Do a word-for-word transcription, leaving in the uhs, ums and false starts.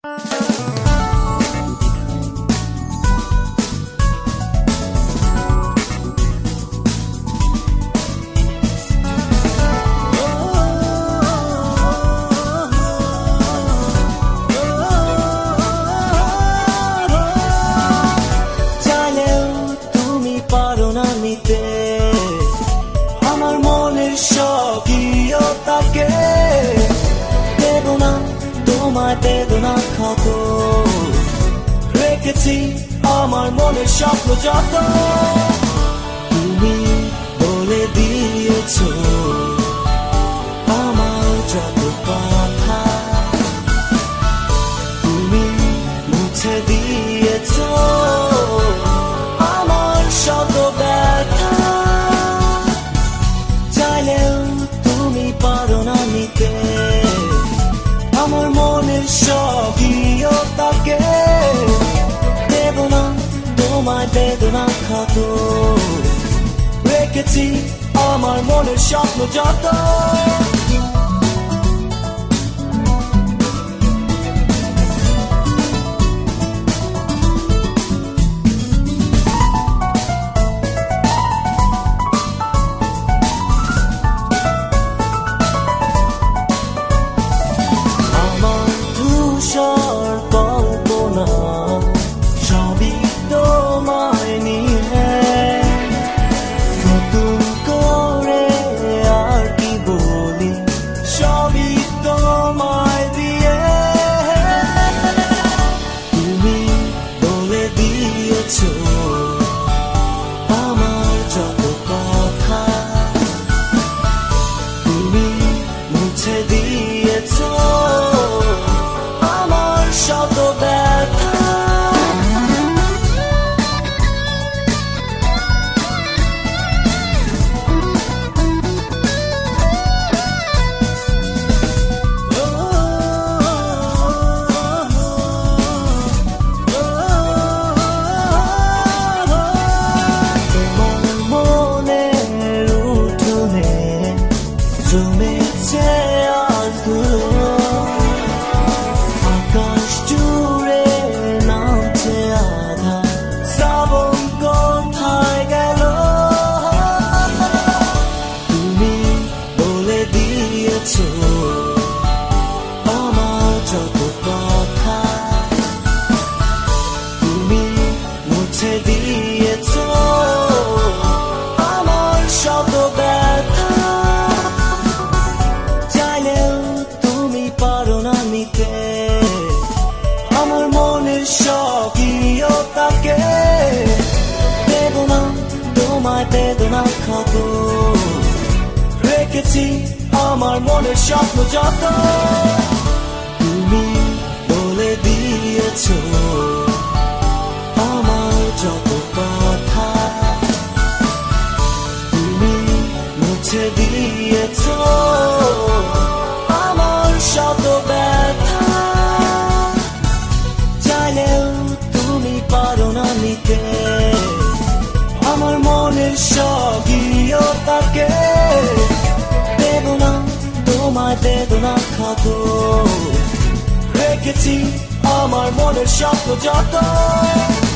আমার মনের স্বকীয়তাকে দেব না তোমায় বেদনা ক্ষত রেখেছি আমার মনের স্বপ্ন যত তুমি বলে দিয়েছো আমার যত কথা তুমি মুছে দিয়েছো আমার শত ব্যথা চাইলেও তুমি পারো না নিতে আমার মনের স্বকীয়তাকে দেব না তোমায় বেদনা ক্ষত রেখেছি আমার মনের স্বপ্ন যত কল্পনা সবই তোমায় নিয়ে নতুন করে আর কি বলি সবই তোমায় দিয়ে তুমি বলে দিয়েছো আমার যত কথা তুমি মুছে দিয়েছো শত ব্যথা তোমার মনের উঠোনে জমেছে আজগুলো আকাশ জুড়ে নামছে আধা শ্রাবণ কোথায় গেল তুমি বলে দিয়েছো আমার যত কথা তুমি মুছে দিয়েছো আমার শত ব্যথা চাইলেও তুমি পারো না নিতে আমার মনের স্বকীয়তাকে দেব না তোমায় বেদনা ক্ষত রেখেছি আমার মনের স্বপ্ন যত তুমি বলে দিয়েছো আমার যত কথা তুমি মুছে দিয়েছো আমার শত ব্যথা চাইলেও তুমি পারো না নিতে আমার মনের স্বকীয়তাকে দেব না তোমায় বেদনা ক্ষত রেখেছি আমার মনের স্বপ্ন যত